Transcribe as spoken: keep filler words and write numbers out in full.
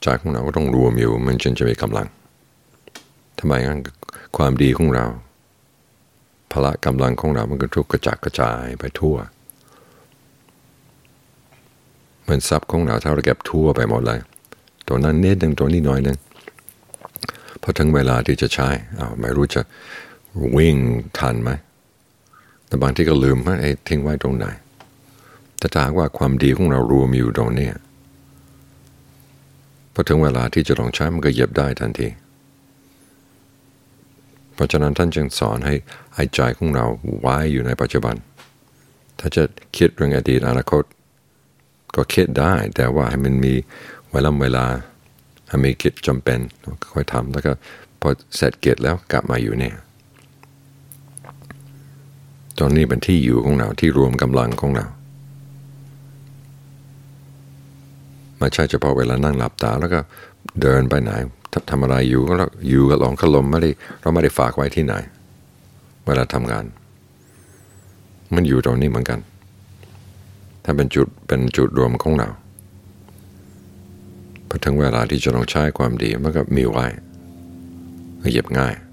ใจของเราก็ต้องรวมอยู่มันจึงจะมีกำลังทำไมงั้นความดีของเราพละกำลังของเรามันก็ทุกกระจัดกระจายไปทั่วเหมือนทรัพย์ของเราถ้าเราเก็บทั่วไปหมดเลยตัวนั้นนิดนึงตัวนี้น้อยนึงพอถึงเวลาที่จะใช้อ้าวไม่รู้จะวิ่งทันไหมแต่บางทีก็ลืมว่าไอ้ทิ้งไว้ตรงไหนแต่ถ้าหากว่าความดีของเรารวมอยู่ตรงนี้พอถึงเวลาที่จะลองใช้มันก็เหยียบได้ทันทีเพราะฉะนั้นท่านจึงสอนให้ให้ใจของเราไว้อยู่ในปัจจุบันถ้าจะคิดเรื่องอดีตอนาคตก็คิดได้แต่ว่าให้มันมีเวลาเวลาให้มีกิจจำเป็นค่อยทำแล้วก็พอเสร็จกิจแล้วกลับมาอยู่เนี่ยตอนนี้เป็นที่อยู่ของเราที่รวมกำลังของเราไม่ใช่เฉพาะเวลานั่งหลับตาแล้วก็เดินไปไหนทำอะไรอยู่ก็อยู่กับหลงขลมไม่ได้เราไม่ได้ฝากไว้ที่ไหนเวลาทำงานมันอยู่ตรงนี้เหมือนกันถ้าเป็นจุดเป็นจุดรวมของเราพอถึงเวลาที่จะต้องใช้ความดีมันก็มีไว้เหยียบง่าย